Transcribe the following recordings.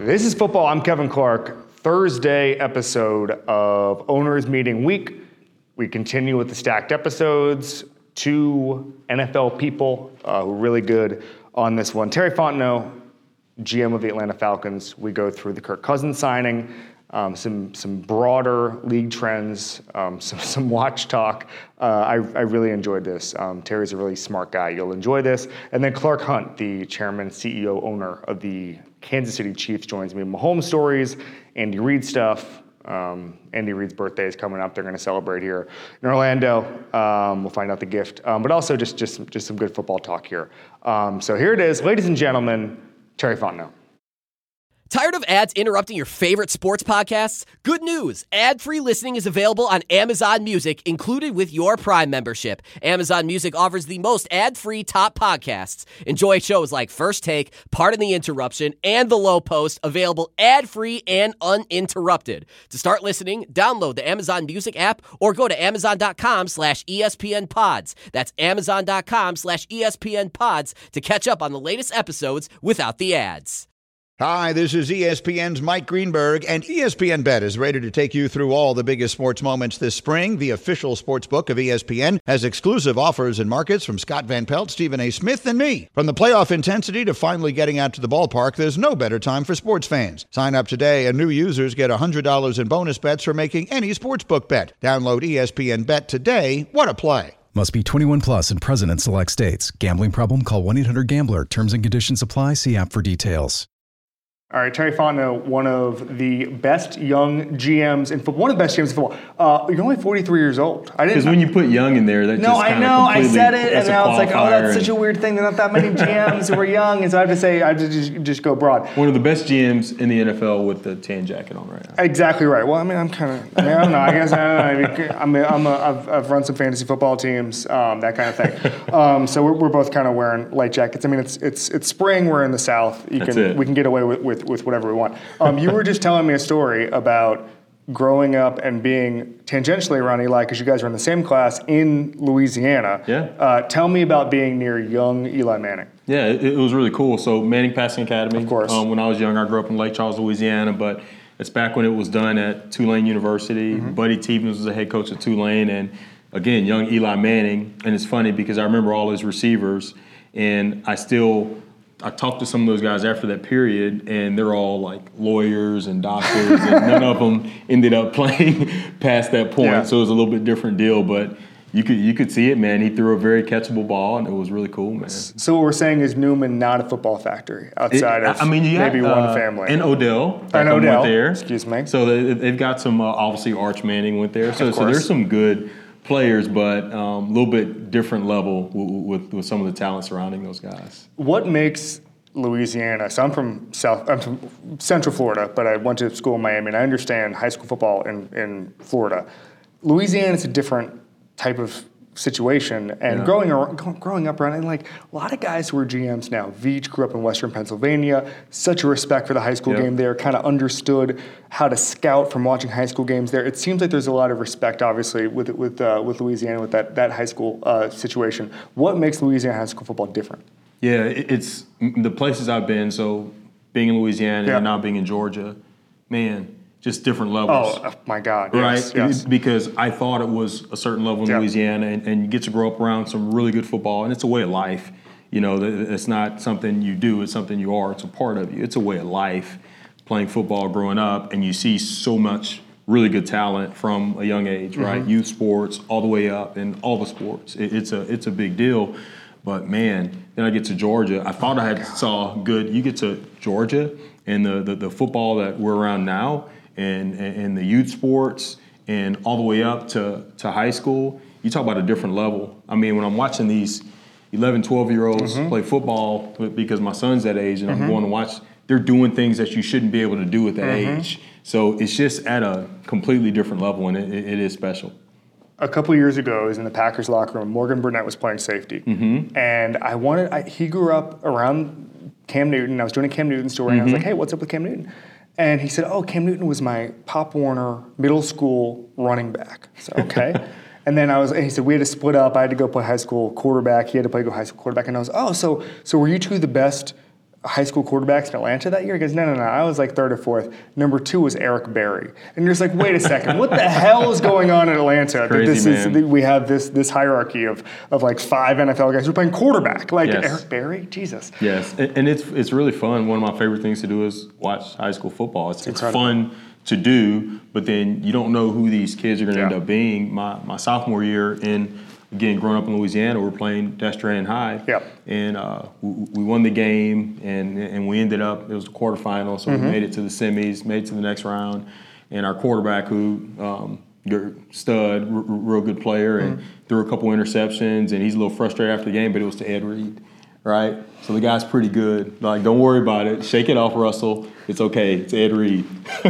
This is football. I'm Kevin Clark. Thursday episode of Owners Meeting Week. We continue with the stacked episodes. Two NFL people who are really good on this one. Terry Fontenot, GM of the Atlanta Falcons. We go through the Kirk Cousins signing, some broader league trends, some watch talk. I really enjoyed this. Terry's a really smart guy. You'll enjoy this. And then Clark Hunt, the chairman, CEO, owner of the Kansas City Chiefs, joins me. Mahomes stories, Andy Reid stuff. Andy Reid's birthday is coming up. They're going to celebrate here in Orlando. We'll find out the gift. But also just some good football talk here. So here it is. Ladies and gentlemen, Terry Fontenot. Tired of ads interrupting your favorite sports podcasts? Good news! Ad-free listening is available on Amazon Music, included with your Prime membership. Amazon Music offers the most ad-free top podcasts. Enjoy shows like First Take, Pardon the Interruption, and The Low Post, available ad-free and uninterrupted. To start listening, download the Amazon Music app or go to amazon.com/ESPN Pods. That's amazon.com/ESPN Pods to catch up on the latest episodes without the ads. Hi, this is ESPN's Mike Greenberg, and ESPN Bet is ready to take you through all the biggest sports moments this spring. The official sports book of ESPN has exclusive offers and markets from Scott Van Pelt, Stephen A. Smith, and me. From the playoff intensity to finally getting out to the ballpark, there's no better time for sports fans. Sign up today, and new users get $100 in bonus bets for making any sportsbook bet. Download ESPN Bet today. What a play. Must be 21 plus and present in select states. Gambling problem? Call 1-800-GAMBLER. Terms and conditions apply. See app for details. All right, Terry Fontenot, one of the best young GMs in football. One of the best GMs in football. You're only 43 years old. Because when you put young in there, that just kind of completely... No, I said it, and now it's like, oh, that's such a weird thing. There's not that many GMs who are young, and so I have to just go broad. One of the best GMs in the NFL with the tan jacket on right now. Exactly right. Well, I mean, I don't know. I guess I don't know. I've run some fantasy football teams, that kind of thing. So we're both kind of wearing light jackets. I mean, it's spring. We're in the South. We can get away with whatever we want. You were just telling me a story about growing up and being tangentially around Eli, because you guys were in the same class in Louisiana. Yeah. Tell me about being near young Eli Manning. Yeah, it was really cool. So Manning Passing Academy. Of course. When I was young, I grew up in Lake Charles, Louisiana, but it's back when it was done at Tulane University. Mm-hmm. Buddy Stevens was the head coach at Tulane, and again, young Eli Manning. And it's funny because I remember all his receivers, and I talked to some of those guys after that period, and they're all like lawyers and doctors, and none of them ended up playing past that point. Yeah. So it was a little bit different deal, but you could see it, man. He threw a very catchable ball, and it was really cool, man. So what we're saying is Newman not a football factory outside of maybe one family. And Odell. And Odell. Went there. Excuse me. So they've got some, obviously Arch Manning went there. So there's some good players, but a little bit different level with some of the talent surrounding those guys. What makes Louisiana? So I'm from Central Florida, but I went to school in Miami, and I understand high school football in Florida. Louisiana is a different type of situation, and growing up around, and like a lot of guys who are GMs now. Veach grew up in Western Pennsylvania. Such a respect for the high school game there. Kind of understood how to scout from watching high school games there. It seems like there's a lot of respect, obviously, with Louisiana with that high school situation. What makes Louisiana high school football different? Yeah, it's the places I've been. So being in Louisiana and now being in Georgia, man. Just different levels. Oh, my God. Right? Yes. Because I thought it was a certain level in Louisiana, and you get to grow up around some really good football, and it's a way of life. You know, it's not something you do, it's something you are. It's a part of you. It's a way of life, playing football, growing up, and you see so much really good talent from a young age, right? Youth sports, all the way up, and all the sports. It's a big deal. But, man, then I get to Georgia. I thought I saw good. You get to Georgia, and the football that we're around now, and the youth sports and all the way up to high school, you talk about a different level. I mean, when I'm watching these 11, 12-year-olds play football, because my son's that age and I'm going to watch, they're doing things that you shouldn't be able to do at that age. So it's just at a completely different level, and it is special. A couple of years ago, I was in the Packers locker room. Morgan Burnett was playing safety. And he grew up around Cam Newton. I was doing a Cam Newton story, and I was like, hey, what's up with Cam Newton? And he said, oh, Cam Newton was my Pop Warner middle school running back. So, okay. And then he said, we had to split up. I had to go play high school quarterback. He had to go high school quarterback. And I was, so were you two the best high school quarterbacks in Atlanta that year? He goes, no, I was like third or fourth. Number 2 was Eric Berry. And you're just like, wait a second, what the hell is going on in Atlanta? Crazy, man. We have this hierarchy of like 5 NFL guys who are playing quarterback. Like Yes. Eric Berry? Jesus. Yes, and it's really fun. One of my favorite things to do is watch high school football. It's fun to do, but then you don't know who these kids are going to end up being. My sophomore year again, growing up in Louisiana, we're playing Destrehan High. Yep. And we won the game, and we ended up, it was the quarterfinal, so we made it to the semis, made it to the next round. And our quarterback, who, stud, real good player, and threw a couple interceptions, and he's a little frustrated after the game, but it was to Ed Reed, right? So the guy's pretty good. Like, don't worry about it. Shake it off, Russell. It's okay. It's Ed Reed.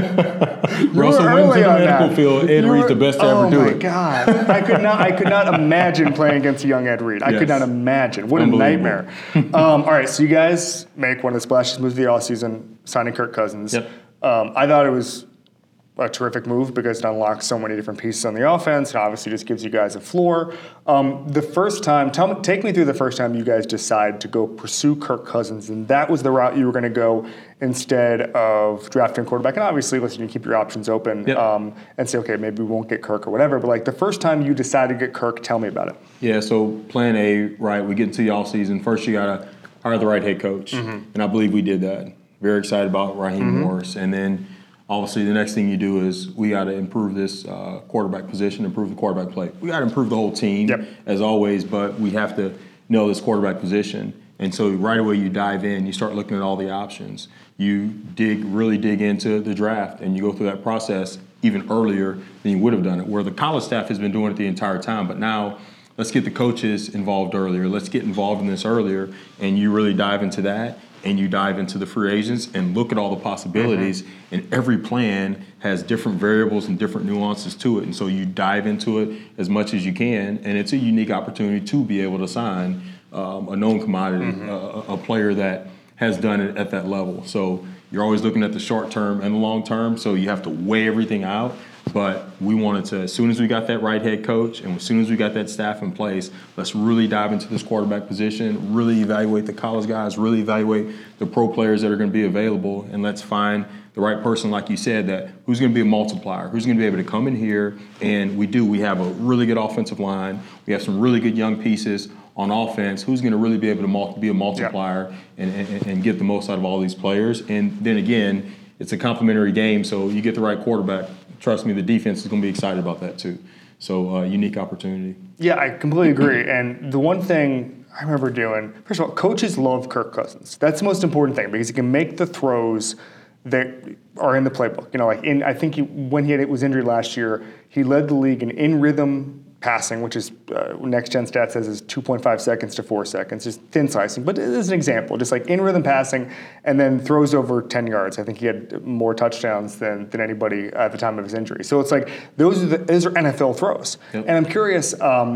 Russell wins in the medical field. Ed Reed's the best to ever do it. Oh, my God. I could not imagine playing against a young Ed Reed. I could not imagine. What a nightmare. All right, so you guys make one of the splashiest moves of the offseason, signing Kirk Cousins. Yep. I thought it was a terrific move because it unlocks so many different pieces on the offense. It obviously just gives you guys a floor. The first time, take me through the first time you guys decide to go pursue Kirk Cousins, and that was the route you were going to go instead of drafting a quarterback. And obviously, listen, you keep your options open and say, okay, maybe we won't get Kirk or whatever. But like the first time you decided to get Kirk, tell me about it. Yeah, so plan A, right, we get into the offseason. First, you got to hire the right head coach, and I believe we did that. Very excited about Raheem Morris. And then obviously, the next thing you do is we got to improve this quarterback position, improve the quarterback play. We got to improve the whole team, as always, but we have to know this quarterback position. And so right away you dive in, you start looking at all the options. You really dig into the draft, and you go through that process even earlier than you would have done it, where the college staff has been doing it the entire time. But now let's get the coaches involved earlier. Let's get involved in this earlier, and you really dive into that. And you dive into the free agents and look at all the possibilities, and every plan has different variables and different nuances to it. And so you dive into it as much as you can, and it's a unique opportunity to be able to sign a known commodity, a player that has done it at that level. So you're always looking at the short term and the long term, so you have to weigh everything out. But we wanted to, as soon as we got that right head coach and as soon as we got that staff in place, let's really dive into this quarterback position, really evaluate the college guys, really evaluate the pro players that are going to be available, and let's find the right person, like you said, that who's going to be a multiplier, who's going to be able to come in here. And we have a really good offensive line. We have some really good young pieces on offense. Who's going to really be able to be a multiplier and get the most out of all these players. And then again, it's a complementary game, so you get the right quarterback. Trust me, the defense is going to be excited about that too. So unique opportunity. Yeah, I completely agree. And the one thing I remember doing, first of all, coaches love Kirk Cousins. That's the most important thing because he can make the throws that are in the playbook. You know, like I think when he was injured last year, he led the league in rhythm passing, which is Next Gen Stats says is 2.5 seconds to 4 seconds, just thin slicing. But as an example, just like in rhythm passing and then throws over 10 yards. I think he had more touchdowns than anybody at the time of his injury. So it's like those are NFL throws. Yep. And I'm curious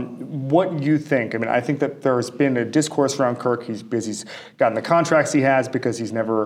what you think. I mean, I think that there's been a discourse around Kirk. Because he's gotten the contracts he has, because he's never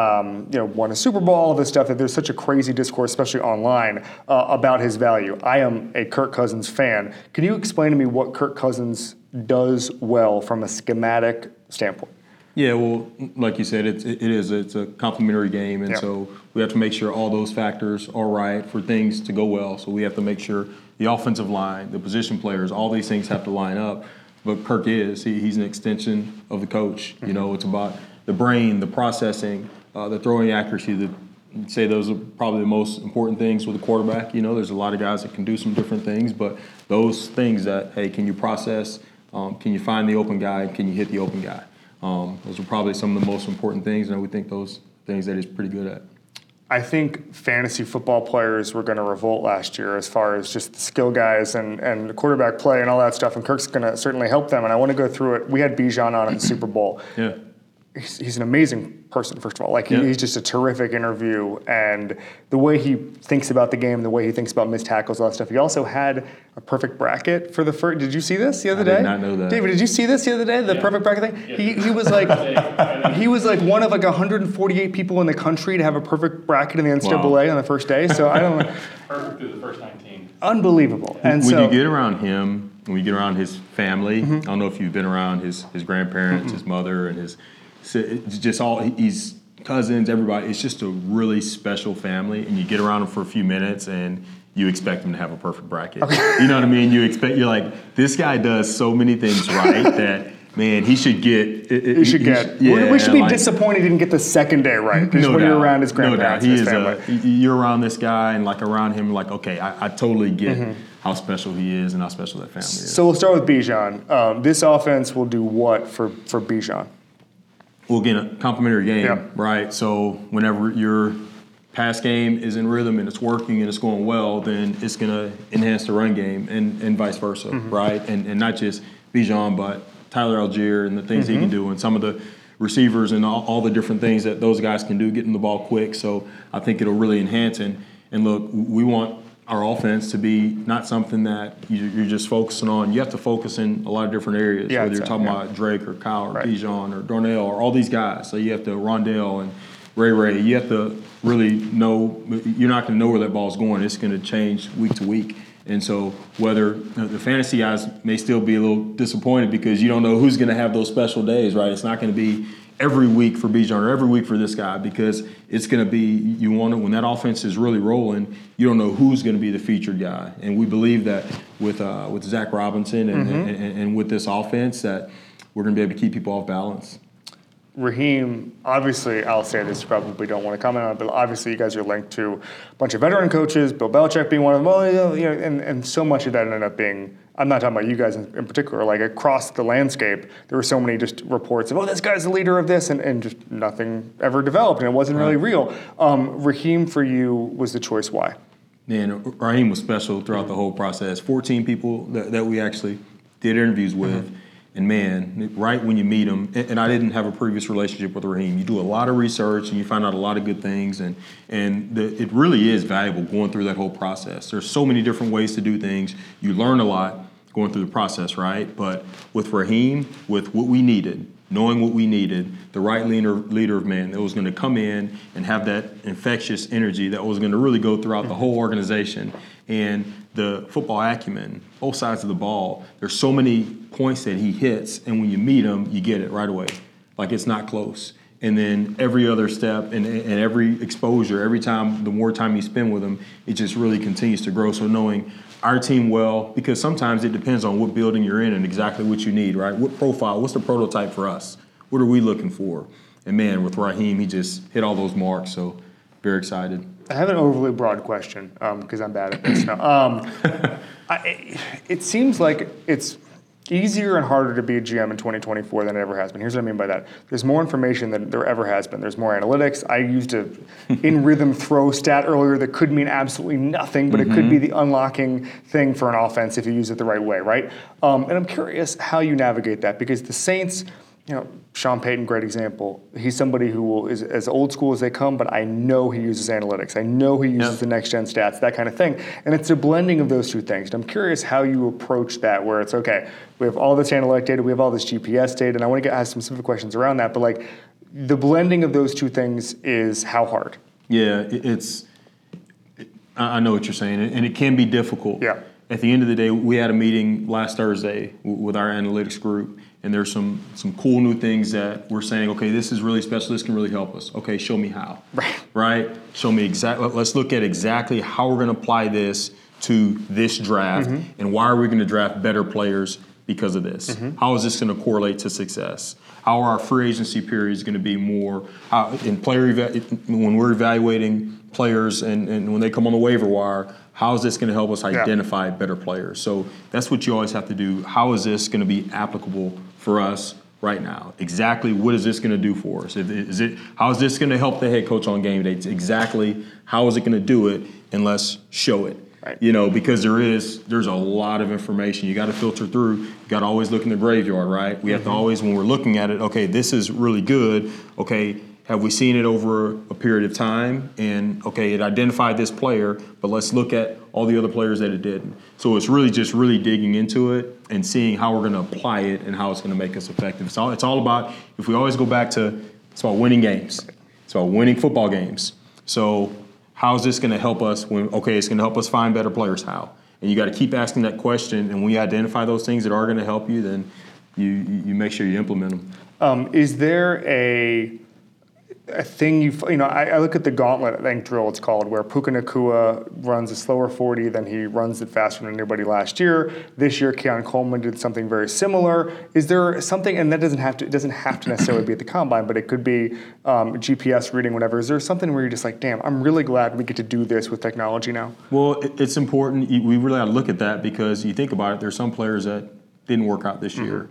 won a Super Bowl, all this stuff, that there's such a crazy discourse, especially online, about his value. I am a Kirk Cousins fan. Can you explain to me what Kirk Cousins does well from a schematic standpoint? Yeah, well, like you said, it's a complementary game, and so we have to make sure all those factors are right for things to go well. So we have to make sure the offensive line, the position players, all these things have to line up. But Kirk he's an extension of the coach. Mm-hmm. You know, it's about the brain, the processing, the throwing accuracy, I'd say those are probably the most important things with a quarterback. You know, there's a lot of guys that can do some different things, but those things that, hey, can you process? Can you find the open guy? Can you hit the open guy? Those are probably some of the most important things, and we think those things that he's pretty good at. I think fantasy football players were going to revolt last year as far as just skill guys and quarterback play and all that stuff, and Kirk's going to certainly help them, and I want to go through it. We had Bijan on in the Super Bowl. Yeah. He's an amazing person, first of all. Like, he's just a terrific interview. And the way he thinks about the game, the way he thinks about missed tackles, all that stuff. He also had a perfect bracket for the first. Did you see this the other day? I did not know that. David, did you see this the other day, the perfect bracket thing? Yeah. He was like one of like 148 people in the country to have a perfect bracket in the NCAA on the first day. So I don't know. Perfect through the first 19. Unbelievable. And when you get around him, when you get around his family, I don't know if you've been around his grandparents, his mother, and So it's just he's cousins, everybody. It's just a really special family, and you get around them for a few minutes, and you expect them to have a perfect bracket. Okay. You know what I mean? You're like, this guy does so many things right that, man, he should get. We should be disappointed he didn't get the second day right. Just when you're around his grandparents and his family. You're around this guy and like around him, like, okay, I totally get how special he is and how special that family is. So we'll start with Bijan. This offense will do what for Bijan? We'll get a complimentary game, right? So whenever your pass game is in rhythm and it's working and it's going well, then it's going to enhance the run game and vice versa, right? And not just Bijan, but Tyler Algier and the things he can do, and some of the receivers and all the different things that those guys can do, getting the ball quick. So I think it'll really enhance. And look, we want our offense to be not something that you're just focusing on. You have to focus in a lot of different areas, whether you're talking about Drake or Kyle or Bijan or Darnell or all these guys. So you have to Rondell and Ray. You have to really know. You're not going to know where that ball's going. It's going to change week to week. And so whether the fantasy guys may still be a little disappointed because you don't know who's going to have those special days, right? It's not going to be every week for Bijan or every week for this guy because it's going to be, you want to, when that offense is really rolling, you don't know who's going to be the featured guy. And we believe that with Zach Robinson and with this offense that we're going to be able to keep people off balance. Raheem, obviously, I'll say this, you probably don't want to comment on it, but obviously you guys are linked to a bunch of veteran coaches, Bill Belichick being one of them, and so much of that ended up being, I'm not talking about you guys in particular, like across the landscape, there were so many just reports of, this guy's the leader of this, and just nothing ever developed, and it wasn't really real. Raheem, for you, was the choice. Why? Man, Raheem was special throughout the whole process. 14 people that we actually did interviews with. And man, right when you meet him, and I didn't have a previous relationship with Raheem, you do a lot of research and you find out a lot of good things, and it really is valuable going through that whole process. There's so many different ways to do things. You learn a lot going through the process, right? But with Raheem, with what we needed, knowing what we needed, the right leader of man that was going to come in and have that infectious energy that was going to really go throughout the whole organization. And the football acumen, both sides of the ball, there's so many points that he hits, and when you meet him, you get it right away. Like it's not close. And then every other step and every exposure, every time, the more time you spend with him, it just really continues to grow. So knowing our team well, because sometimes it depends on what building you're in and exactly what you need, right? What profile, what's the prototype for us? What are we looking for? And man, with Raheem, he just hit all those marks, so very excited. I have an overly broad question because I'm bad at this. It seems like it's easier and harder to be a GM in 2024 than it ever has been. Here's what I mean by that. There's more information than there ever has been. There's more analytics. I used a in-rhythm throw stat earlier that could mean absolutely nothing, but it could be the unlocking thing for an offense if you use it the right way, right? And I'm curious how you navigate that because the Saints, Sean Payton, great example. He's somebody who is as old school as they come, but I know he uses analytics. I know he uses the next-gen stats, that kind of thing. And it's a blending of those two things. And I'm curious how you approach that, where it's, okay, we have all this analytic data, we have all this GPS data, and I want to ask some specific questions around that, but like the blending of those two things is how hard? Yeah, I know what you're saying, and it can be difficult. Yeah. At the end of the day, we had a meeting last Thursday with our analytics group, and there's some cool new things that we're saying, okay, this is really special, this can really help us. Okay, show me how. Right? Show me exactly, let's look at exactly how we're going to apply this to this draft, and why are we going to draft better players because of this? How is this going to correlate to success? How are our free agency periods going to be more, when we're evaluating players and when they come on the waiver wire, how is this going to help us identify better players? So that's what you always have to do. How is this going to be applicable for us right now? Exactly what is this going to do for us? How is this going to help the head coach on game day? Exactly how is it going to do it? And let's show it. Right. Because there's a lot of information you got to filter through. You got to always look in the graveyard, right? We have to always, when we're looking at it, okay, this is really good. Okay, have we seen it over a period of time? And, okay, it identified this player, but let's look at all the other players that it didn't. So it's really just really digging into it and seeing how we're going to apply it and how it's going to make us effective. It's all about, if we always go back to, it's about winning games. It's about winning football games. So how is this going to help us it's going to help us find better players, how? And you got to keep asking that question, and when you identify those things that are going to help you, then you make sure you implement them. Is there a thing I look at the gauntlet, I think drill it's called, where Puka Nacua runs a slower 40 than he runs it faster than anybody last year. This year, Keon Coleman did something very similar. Is there something, and that doesn't have to necessarily be at the combine, but it could be GPS reading, whatever. Is there something where you're just like, damn, I'm really glad we get to do this with technology now? Well, it's important. We really got to look at that because you think about it, there's some players that didn't work out this year,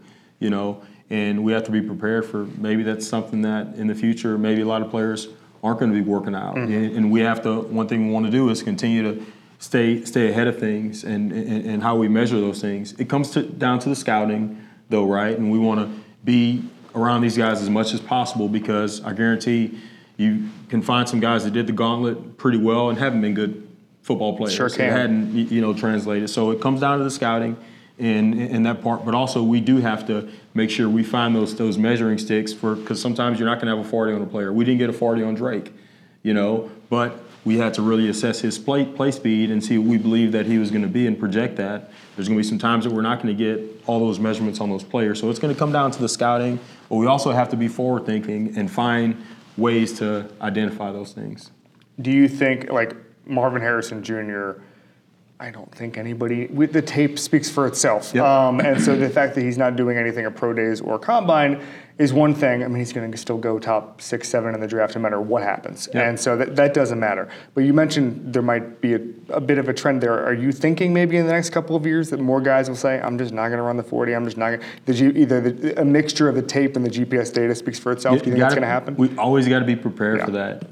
and we have to be prepared for maybe that's something that in the future, maybe a lot of players aren't going to be working out. And we have to, one thing we want to do is continue to stay ahead of things and how we measure those things. It comes down to the scouting, though, right? And we want to be around these guys as much as possible because I guarantee you can find some guys that did the gauntlet pretty well and haven't been good football players. Sure can. Hadn't, translated. So it comes down to the scouting. In that part, but also we do have to make sure we find those measuring sticks because sometimes you're not going to have a 40 on a player. We didn't get a 40 on Drake, but we had to really assess his play speed and see what we believe that he was going to be and project that. There's going to be some times that we're not going to get all those measurements on those players. So it's going to come down to the scouting, but we also have to be forward thinking and find ways to identify those things. Do you think, like Marvin Harrison Jr., I don't think anybody, the tape speaks for itself. Yep. And so the fact that he's not doing anything at pro days or combine is one thing. I mean, he's going to still go top 6, 7 in the draft no matter what happens. Yep. And so that doesn't matter. But you mentioned there might be a bit of a trend there. Are you thinking maybe in the next couple of years that more guys will say, I'm just not going to run the 40, I'm just not going to, a mixture of the tape and the GPS data speaks for itself? Do you think that's going to happen? We always got to be prepared for that,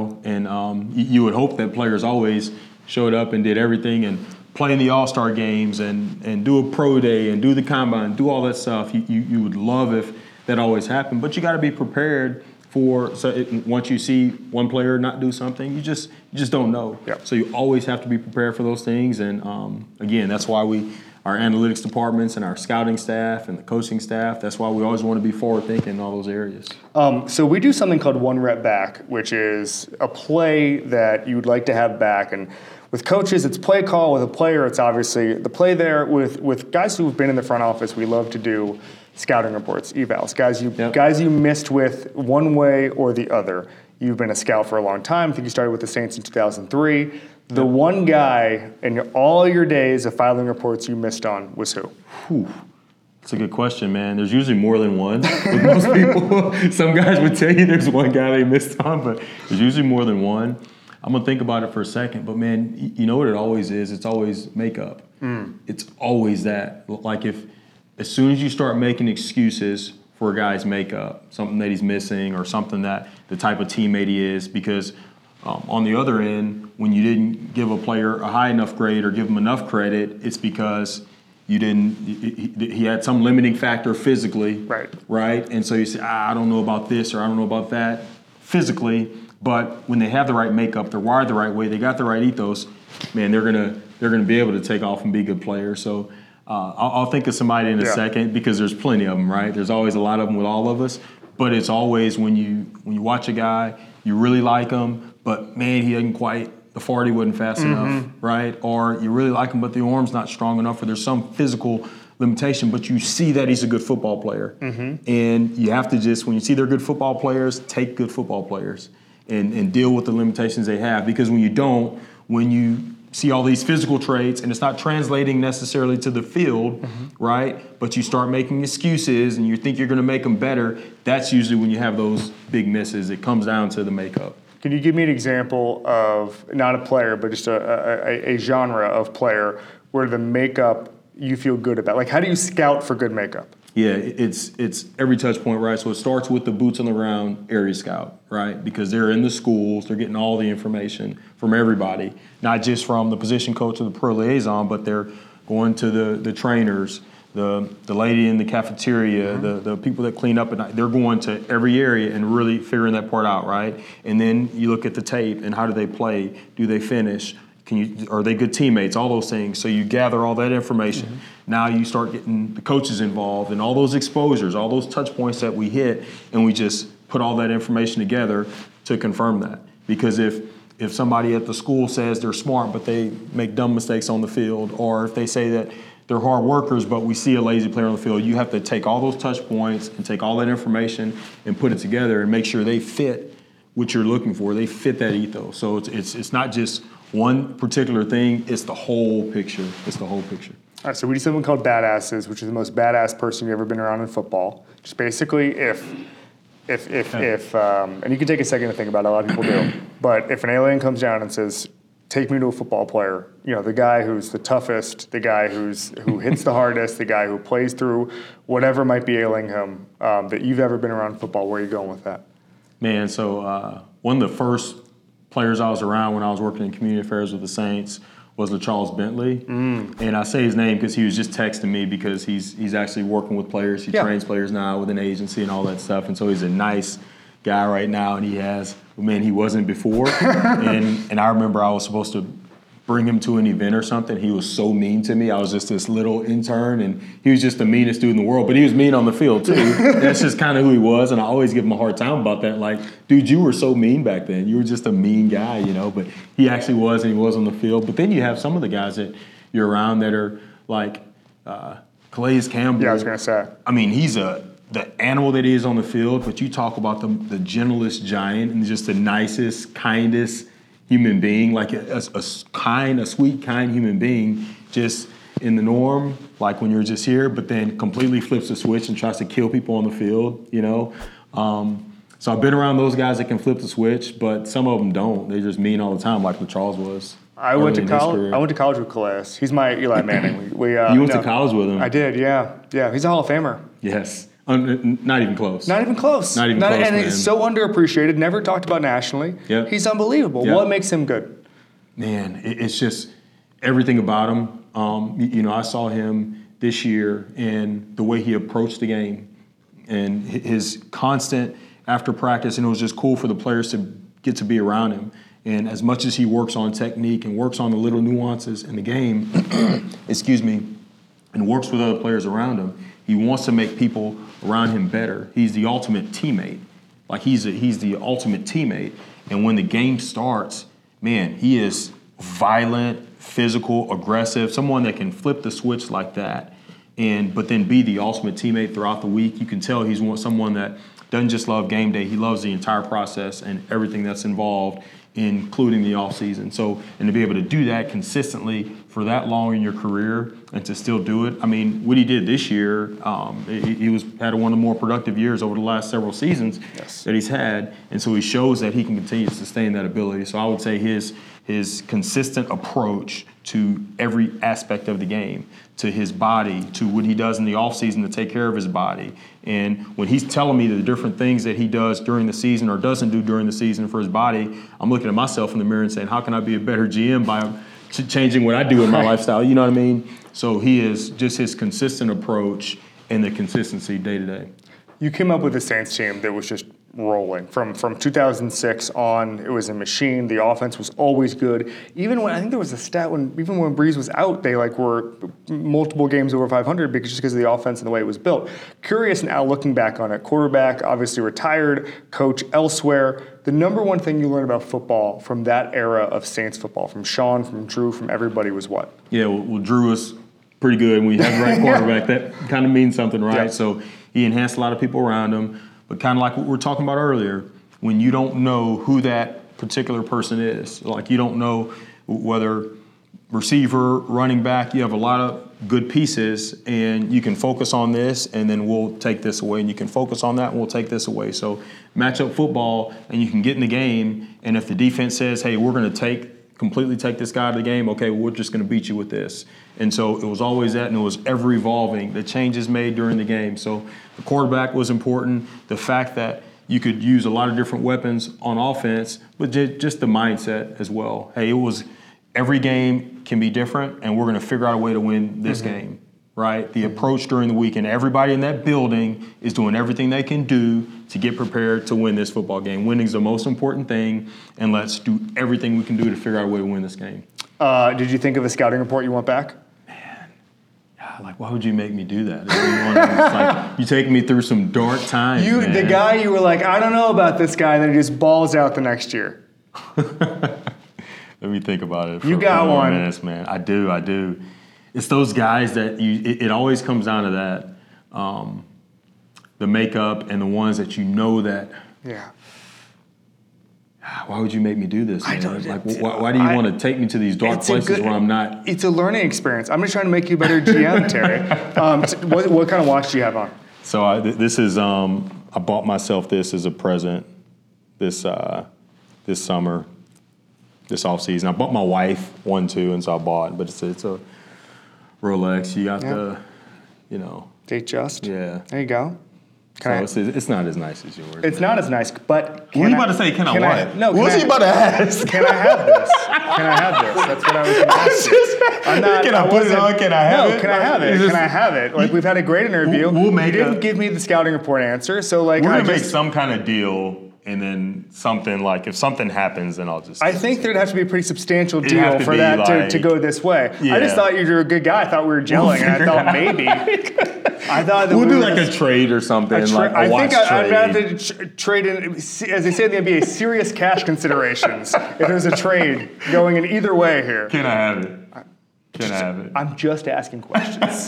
and you would hope that players always showed up and did everything and play in the All-Star games and do a pro day and do the combine, do all that stuff. You would love if that always happened, but you got to be prepared for once you see one player not do something, you just don't know. Yep. So you always have to be prepared for those things, and again, that's why our analytics departments and our scouting staff and the coaching staff, that's why we always want to be forward thinking in all those areas. So we do something called One Rep Back, which is a play that you would like to have back. And with coaches, it's play call. With a player, it's obviously the play there. With guys who've been in the front office, we love to do scouting reports, evals. Guys you missed with one way or the other. You've been a scout for a long time. I think you started with the Saints in 2003. The one guy in all your days of filing reports you missed on was who? That's a good question, man. There's usually more than one. With most people, some guys would tell you there's one guy they missed on, but there's usually more than one. I'm going to think about it for a second, but man, you know what it always is? It's always makeup. It's always that. Like as soon as you start making excuses for a guy's makeup, something that he's missing or something that the type of teammate he is, because on the other end, when you didn't give a player a high enough grade or give him enough credit, it's because he had some limiting factor physically, right? And so you say, I don't know about this or I don't know about that physically, but when they have the right makeup, they're wired the right way, they got the right ethos, man, they're gonna be able to take off and be good players. So I'll think of somebody in a second because there's plenty of them, right? There's always a lot of them with all of us, but it's always when you watch a guy, you really like him, but man, he doesn't quite, the 40 wasn't fast enough, right? Or you really like him, but the arm's not strong enough, or there's some physical limitation, but you see that he's a good football player. And you have to just, when you see they're good football players, take good football players and deal with the limitations they have. Because when you don't, when you see all these physical traits and it's not translating necessarily to the field, right? But you start making excuses and you think you're going to make them better, that's usually when you have those big misses. It comes down to the makeup. Can you give me an example of, not a player, but just a genre of player where the makeup you feel good about? Like, how do you scout for good makeup? Yeah, it's every touch point, right? So it starts with the boots on the ground area scout, right? Because they're in the schools, they're getting all the information from everybody, not just from the position coach or the pro liaison, but they're going to the trainers, the lady in the cafeteria, the people that clean up at night. They're going to every area and really figuring that part out, right? And then you look at the tape and how do they play? Do they finish? Are they good teammates? All those things. So you gather all that information. Now you start getting the coaches involved and all those exposures, all those touch points that we hit, and we just put all that information together to confirm that. Because if somebody at the school says they're smart but they make dumb mistakes on the field, or if they say that they're hard workers, but we see a lazy player on the field. You have to take all those touch points and take all that information and put it together and make sure they fit what you're looking for. They fit that ethos. So it's not just one particular thing. It's the whole picture. It's the whole picture. All right, so we do something called badasses, which is the most badass person you've ever been around in football. Just basically if and you can take a second to think about it, a lot of people do, but if an alien comes down and says, take me to a football player, the guy who's the toughest, the guy who hits the hardest, the guy who plays through whatever might be ailing him, that you've ever been around football, where are you going with that? Man, so one of the first players I was around when I was working in community affairs with the Saints was LaCharles Bentley. And I say his name because he was just texting me because he's actually working with players. He trains players now with an agency and all that stuff. And so he's a nice guy right now, and he wasn't before. and I remember I was supposed to bring him to an event or something. He was so mean to me. I was just this little intern, and he was just the meanest dude in the world. But he was mean on the field, too. That's just kind of who he was, and I always give him a hard time about that. Like, dude, you were so mean back then. You were just a mean guy, But he actually was, and he was on the field. But then you have some of the guys that you're around that are like Calais Campbell. Yeah, I was going to say. I mean, he's the animal that he is on the field, but you talk about the gentlest giant and just the nicest, kindest human being, like a sweet, kind human being, just in the norm, like when you're just here, but then completely flips the switch and tries to kill people on the field, So I've been around those guys that can flip the switch, but some of them don't. They're just mean all the time, like LaCharles was. I went to college with Calais. He's my Eli Manning. You went to college with him? I did, yeah. Yeah, he's a Hall of Famer. Yes. Not even close. Not even close. Not even close, and man. he's so underappreciated, never talked about nationally. Yep. He's unbelievable. Yep. What makes him good? Man, it's just everything about him. I saw him this year and the way he approached the game and his constant after practice, and it was just cool for the players to get to be around him. And as much as he works on technique and works on the little nuances in the game, and works with other players around him, he wants to make people around him better. He's the ultimate teammate. Like he's the ultimate teammate. And when the game starts, man, he is violent, physical, aggressive, someone that can flip the switch like that, but then be the ultimate teammate throughout the week. You can tell he's someone that doesn't just love game day. He loves the entire process and everything that's involved, including the off season. So, and to be able to do that consistently for that long in your career and to still do it. I mean, what he did this year, he had one of the more productive years over the last several seasons that he's had. And so he shows that he can continue to sustain that ability. So I would say his consistent approach to every aspect of the game, to his body, to what he does in the offseason to take care of his body. And when he's telling me the different things that he does during the season or doesn't do during the season for his body, I'm looking at myself in the mirror and saying, how can I be a better GM by changing what I do in my lifestyle? You know what I mean? So he is just his consistent approach and the consistency day to day. You came up with a Saints team that was just rolling. From 2006 on, it was a machine. The offense was always good. Even when, I think there was a stat even when Breeze was out, they were multiple games over 500 because of the offense and the way it was built. Curious now looking back on it, quarterback obviously retired, coach elsewhere. The number one thing you learned about football from that era of Saints football, from Sean, from Drew, from everybody was what? Yeah, well Drew was pretty good. When you have the right quarterback, that kind of means something, right? Yeah. So he enhanced a lot of people around him. But kind of like what we were talking about earlier, when you don't know who that particular person is, like you don't know whether receiver, running back, you have a lot of good pieces, and you can focus on this, and then we'll take this away, and you can focus on that, and we'll take this away. So matchup football, and you can get in the game, and if the defense says, hey, we're going to completely take this guy out of the game, okay, well, we're just going to beat you with this. And so it was always that, and it was ever evolving. The changes made during the game. So the quarterback was important. The fact that you could use a lot of different weapons on offense, but just the mindset as well. Hey, it was every game can be different, and we're going to figure out a way to win this game, right? The approach during the week, and everybody in that building is doing everything they can do to get prepared to win this football game. Winning is the most important thing, and let's do everything we can do to figure out a way to win this game. Did you think of a scouting report you want back? Like, why would you make me do that? It's like, you take me through some dark times, man. The guy you were like, I don't know about this guy, and then he just balls out the next year. Let me think about it for you got a few more one. minutes, man. I do. it's those guys that it always comes down to that. The makeup and the ones that you know that. Yeah. Why would you make me do this, man? Why do you want to take me to these dark places where I'm not? It's a learning experience. I'm just trying to make you a better GM, Terry. What kind of watch do you have on? So this is I bought myself this as a present this summer, this off season. I bought my wife one too, and so I bought. But it's a Rolex. You got the, Datejust. Yeah. There you go. It's not as nice as yours. It's not as nice, but what are you about to say? Can I what? No. What's he about to ask? Can I have this? Can I have this? That's what I was going to ask you. Can I put it on? Can I have it? No, can I have it? Can I have it? Like, we've had a great interview. We'll make you didn't give me the scouting report answer, so like we're gonna make some kind of deal. And then something like, if something happens, then I'll just. I think there'd have to be a pretty substantial deal for that to go this way. Yeah. I just thought you were a good guy. I thought we were gelling, and I thought maybe. I thought that we'll do like a trade or something. I think I'd rather trade in, as they say in the NBA, serious cash considerations. If there's a trade going in either way here. Can I have it? Can I have it? I'm just asking questions.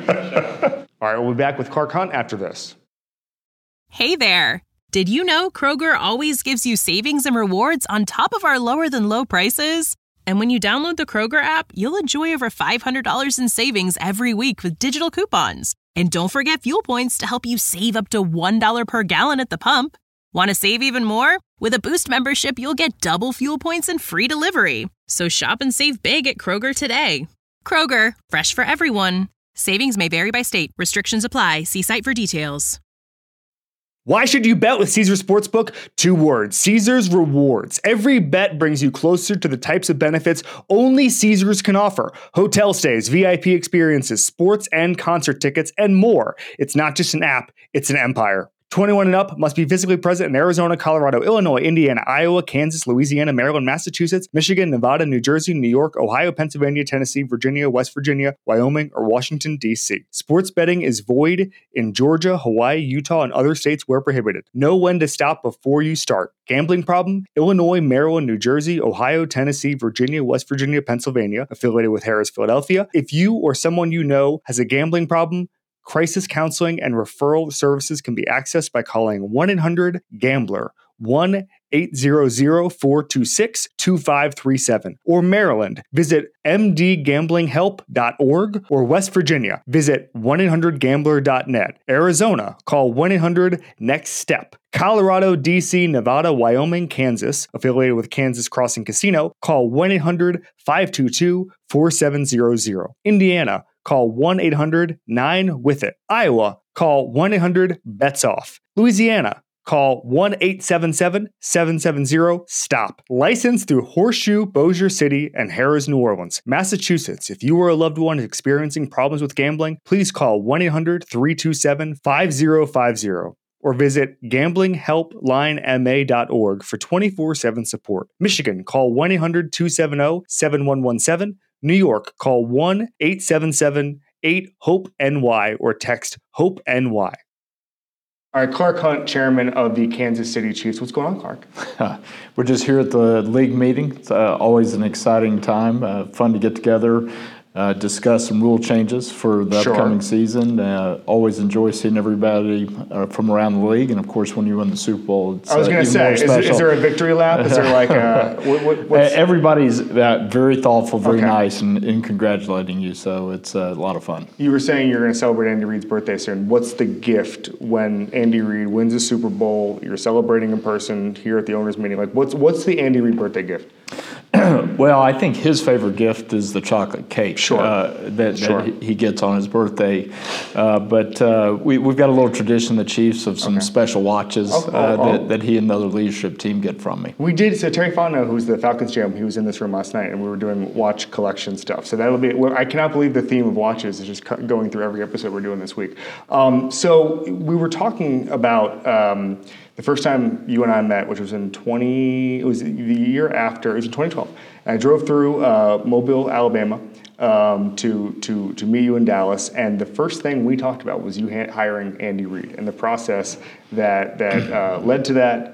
All right, we'll be back with Clark Hunt after this. Hey there. Did you know Kroger always gives you savings and rewards on top of our lower-than-low prices? And when you download the Kroger app, you'll enjoy over $500 in savings every week with digital coupons. And don't forget fuel points to help you save up to $1 per gallon at the pump. Want to save even more? With a Boost membership, you'll get double fuel points and free delivery. So shop and save big at Kroger today. Kroger, fresh for everyone. Savings may vary by state. Restrictions apply. See site for details. Why should you bet with Caesars Sportsbook? 2 words, Caesars Rewards. Every bet brings you closer to the types of benefits only Caesars can offer. Hotel stays, VIP experiences, sports and concert tickets, and more. It's not just an app, it's an empire. 21 and up, must be physically present in Arizona, Colorado, Illinois, Indiana, Iowa, Kansas, Louisiana, Maryland, Massachusetts, Michigan, Nevada, New Jersey, New York, Ohio, Pennsylvania, Tennessee, Virginia, West Virginia, Wyoming, or Washington, D.C. Sports betting is void in Georgia, Hawaii, Utah, and other states where prohibited. Know when to stop before you start. Gambling problem? Illinois, Maryland, New Jersey, Ohio, Tennessee, Virginia, West Virginia, Pennsylvania, affiliated with Harris, Philadelphia. If you or someone you know has a gambling problem, crisis counseling and referral services can be accessed by calling 1-800-GAMBLER, 1-800-426-2537. Or Maryland, visit mdgamblinghelp.org. Or West Virginia, visit 1-800-GAMBLER.net. Arizona, call 1-800-NEXT-STEP. Colorado, D.C., Nevada, Wyoming, Kansas, affiliated with Kansas Crossing Casino, call 1-800-522-4700. Indiana, call 1-800-9-WITH-IT. Iowa, call 1-800-BETS-OFF. Louisiana, call 1-877-770-STOP. Licensed through Horseshoe, Bossier City, and Harrah's, New Orleans. Massachusetts, if you or a loved one is experiencing problems with gambling, please call 1-800-327-5050. Or visit gamblinghelplinema.org for 24/7 support. Michigan, call 1-800-270-7117. New York, call 1-877-8-HOPE-NY or text HOPE-NY. All right, Clark Hunt, chairman of the Kansas City Chiefs. What's going on, Clark? We're just here at the league meeting. It's always an exciting time, fun to get together, discuss some rule changes for the upcoming season. Always enjoy seeing everybody from around the league, and of course, when you win the Super Bowl, it's I was going to say, is there a victory lap? Is there like everybody's very thoughtful, very nice, in congratulating you. So it's a lot of fun. You were saying you're going to celebrate Andy Reid's birthday soon. What's the gift when Andy Reid wins a Super Bowl? You're celebrating in person here at the owners' meeting. Like, what's the Andy Reid birthday gift? Well, I think his favorite gift is the chocolate cake that he gets on his birthday. But we've got a little tradition, the Chiefs, of some special watches that he and the other leadership team get from me. We did. So Terry Fontenot, who's the Falcons GM, he was in this room last night, and we were doing watch collection stuff. So that'll be. I cannot believe the theme of watches is just going through every episode we're doing this week. So we were talking about The first time you and I met, which was it was the year after, it was in 2012. And I drove through Mobile, Alabama, to meet you in Dallas, and the first thing we talked about was you hiring Andy Reid and the process that led to that.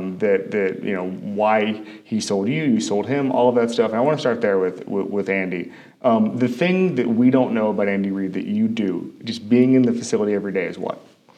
Why he sold you sold him, all of that stuff. And I want to start there with Andy. The thing that we don't know about Andy Reid that you do, just being in the facility every day, is what?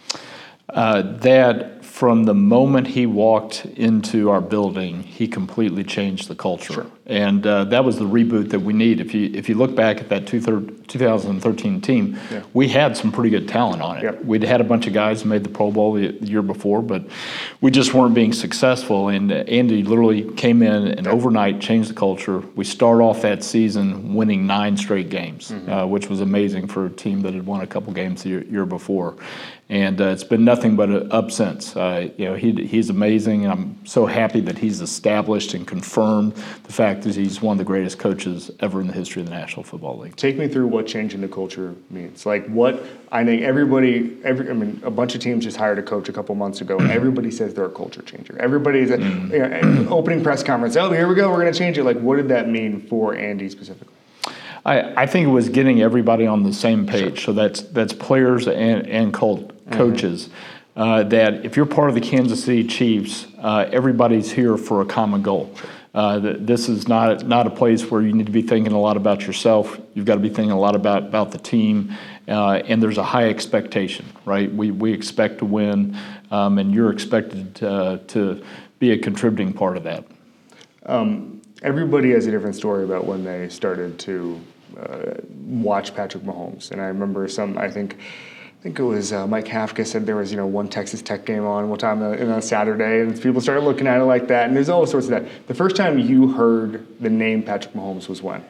That from the moment he walked into our building, he completely changed the culture. Sure. And that was the reboot that we need. If you look back at that 2013 team, we had some pretty good talent on it. Yep. We'd had a bunch of guys who made the Pro Bowl the year before, but we just weren't being successful. And Andy literally came in and overnight changed the culture. We start off that season winning 9 straight games, which was amazing for a team that had won a couple games the year before. And it's been nothing but up since. He's amazing, and I'm so happy that he's established and confirmed the fact that he's one of the greatest coaches ever in the history of the National Football League. Take me through what changing the culture means. Like what I think a bunch of teams just hired a coach a couple months ago, and everybody says they're a culture changer. Everybody's opening press conference. Oh, here we go. We're going to change it. Like, what did that mean for Andy specifically? I think it was getting everybody on the same page. Sure. So that's players and coaches. That if you're part of the Kansas City Chiefs, everybody's here for a common goal. This is not a place where you need to be thinking a lot about yourself. You've got to be thinking a lot about the team, and there's a high expectation, right? We expect to win, and you're expected to be a contributing part of that. Everybody has a different story about when they started to watch Patrick Mahomes, and I remember I think it was Mike Kafka said there was one Texas Tech game on one time on a Saturday, and people started looking at it like that. And there's all sorts of that. The first time you heard the name Patrick Mahomes was when?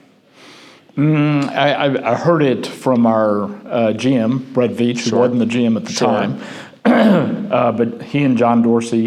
I heard it from our GM, Brett Veach, who wasn't the GM at the time. But he and John Dorsey,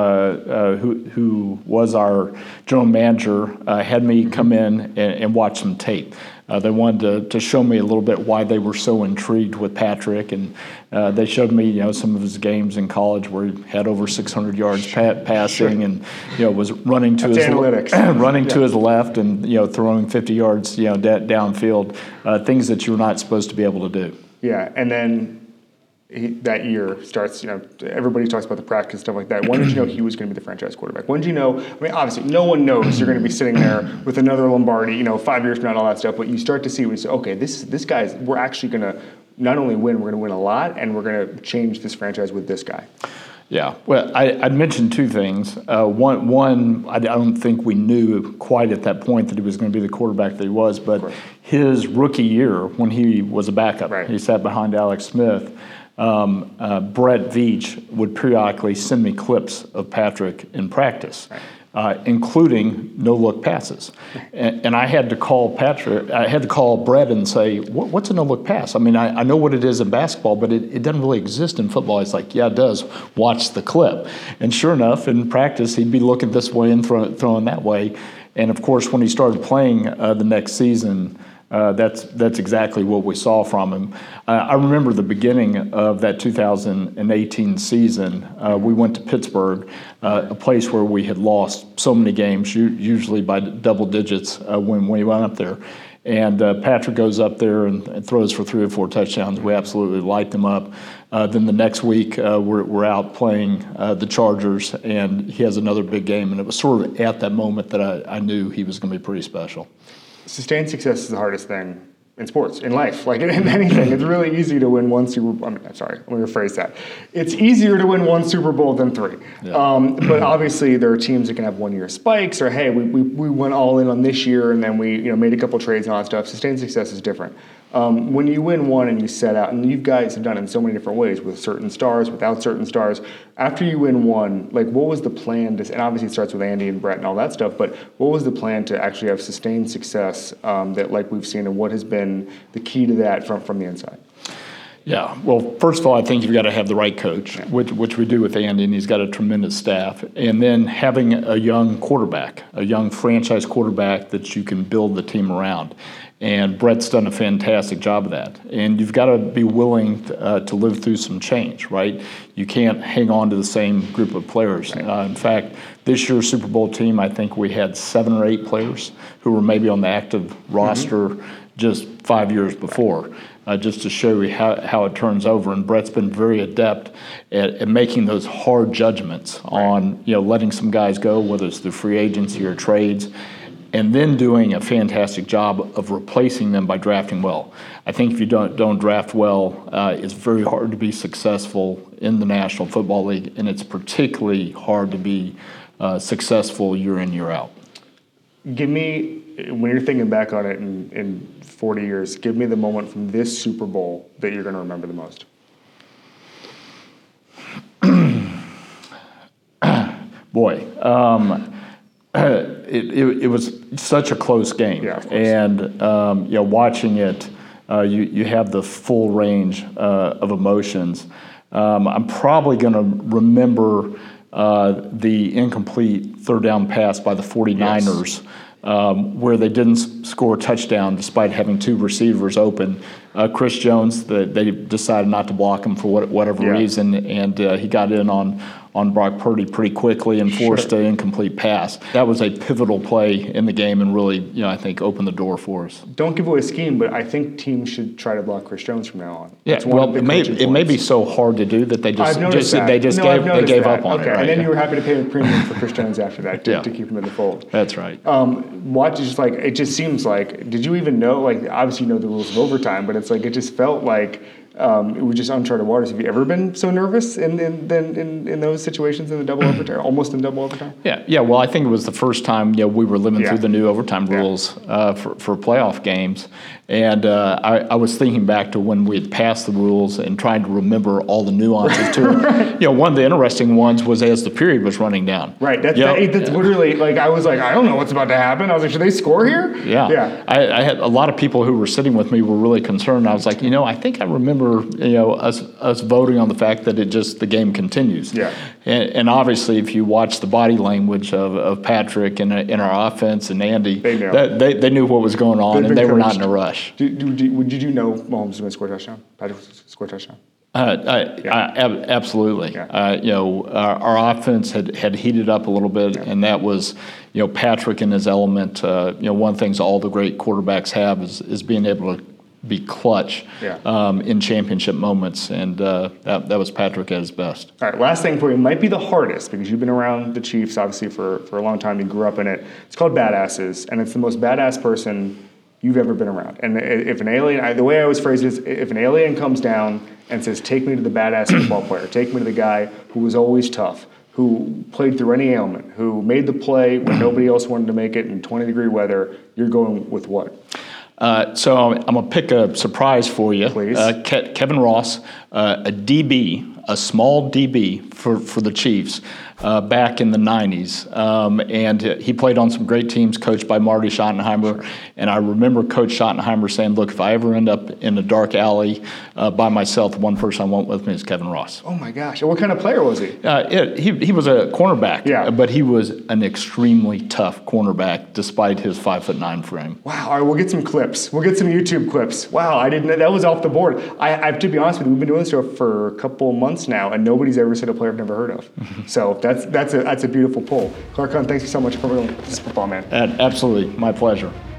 who was our general manager, had me come in and watch some tape. They wanted to show me a little bit why they were so intrigued with Patrick, and they showed me some of his games in college where he had over 600 yards passing, and was running to his to his left and throwing 50 yards downfield, things that you're not supposed to be able to do. Yeah, and then that year starts, everybody talks about the practice, stuff like that. When did you know he was going to be the franchise quarterback? When did you know, obviously no one knows you're going to be sitting there with another Lombardi, 5 years from now, all that stuff, but you start to see when you say, okay, this guy's, we're actually going to not only win, we're going to win a lot, and we're going to change this franchise with this guy. Yeah, well, I'd mentioned 2 things. One, I don't think we knew quite at that point that he was going to be the quarterback that he was, but his rookie year when he was a backup, he sat behind Alex Smith. Brett Veach would periodically send me clips of Patrick in practice, including no-look passes. And I had to call Brett and say, what's a no-look pass? I mean, I know what it is in basketball, but it doesn't really exist in football. He's like, yeah, it does. Watch the clip. And sure enough, in practice, he'd be looking this way and throwing that way. And, of course, when he started playing the next season, that's exactly what we saw from him. I remember the beginning of that 2018 season. We went to Pittsburgh, a place where we had lost so many games, usually by double digits when we went up there. And Patrick goes up there and throws for 3 or 4 touchdowns. We absolutely light them up. Then the next week, we're out playing the Chargers, and he has another big game. And it was sort of at that moment that I knew he was going to be pretty special. Sustained success is the hardest thing in sports, in life, like in anything. It's really easy to win one Super Bowl. Sorry, let me rephrase that. It's easier to win 1 Super Bowl than 3. Yeah. But obviously there are teams that can have 1-year spikes, or hey, we went all in on this year and then we made a couple trades and all that stuff. Sustained success is different. When you win one and you set out, and you guys have done it in so many different ways, with certain stars, without certain stars, after you win one, like what was the plan to, and obviously it starts with Andy and Brett and all that stuff, but what was the plan to actually have sustained success that like we've seen, and what has been the key to that from the inside? Yeah. Well, first of all, I think you've got to have the right coach, which we do with Andy, and he's got a tremendous staff. And then having a young quarterback, a young franchise quarterback that you can build the team around. And Brett's done a fantastic job of that. And you've got to be willing to live through some change, right? You can't hang on to the same group of players. In fact, this year's Super Bowl team, I think we had 7 or 8 players who were maybe on the active roster just 5 years before. Just to show you how it turns over. And Brett's been very adept at making those hard judgments on, letting some guys go, whether it's through free agency or trades, and then doing a fantastic job of replacing them by drafting well. I think if you don't draft well, it's very hard to be successful in the National Football League, and it's particularly hard to be successful year in, year out. Give me, when you're thinking back on it in 40 years, give me the moment from this Super Bowl that you're going to remember the most. Boy, it was such a close game. Yeah, of course. And watching it, you have the full range of emotions. I'm probably going to remember the incomplete third down pass by the 49ers. Yes. Where they didn't score a touchdown despite having 2 receivers open. Chris Jones, they decided not to block him for whatever reason, and he got in on Brock Purdy pretty quickly and forced an incomplete pass. That was a pivotal play in the game and really, I think, opened the door for us. Don't give away a scheme, but I think teams should try to block Chris Jones from now on. Yeah, well, it may be so hard to do that they gave up on it. Okay, and then you were happy to pay the premium for Chris Jones after that to keep him in the fold. That's right. It just seems like, did you even know, obviously you know the rules of overtime, but it's like, it just felt like it was just uncharted waters. Have you ever been so nervous in those situations in the double overtime, almost in double overtime? Yeah. Well, I think it was the first time we were living through the new overtime rules for playoff games, and I was thinking back to when we had passed the rules and trying to remember all the nuances to it. One of the interesting ones was as the period was running down. Right. That's literally I was like, I don't know what's about to happen. I was like, should they score here? Yeah. I had a lot of people who were sitting with me were really concerned. I was like, I think I remember us voting on the fact that the game continues. Yeah. And obviously, if you watch the body language of Patrick and our offense and Andy, they knew what was going on, and they were not in a rush. Did you know Mahomes was going to score a touchdown? Patrick was going to score a touchdown? Absolutely. Yeah. Our offense had heated up a little bit, and that was, Patrick in his element. One of the things all the great quarterbacks have is being able to be clutch in championship moments, and that was Patrick at his best. All right, last thing for you might be the hardest because you've been around the Chiefs obviously for a long time. You grew up in it. It's called Badasses, and it's the most badass person you've ever been around. And if an alien, the way I always phrase it is, if an alien comes down and says, take me to the badass football player, take me to the guy who was always tough, who played through any ailment, who made the play when nobody else wanted to make it in 20-degree weather, you're going with what? So I'm going to pick a surprise for you. Please. Kevin Ross, a DB, a small DB for the Chiefs back in the 90s. And he played on some great teams coached by Marty Schottenheimer. And I remember Coach Schottenheimer saying, look, if I ever end up in a dark alley by myself, the one person I want with me is Kevin Ross. Oh, my gosh. And what kind of player was he? He was a cornerback, but he was an extremely tough cornerback despite his 5'9" frame. Wow. All right, we'll get some clips. We'll get some YouTube clips. Wow, I didn't know. That was off the board. I have to be honest with you, we've been doing this show for a couple months now, and nobody's ever said a player I've never heard of. So that's a beautiful poll. Clark Hunt, thanks so much for this football, man. Absolutely. My pleasure.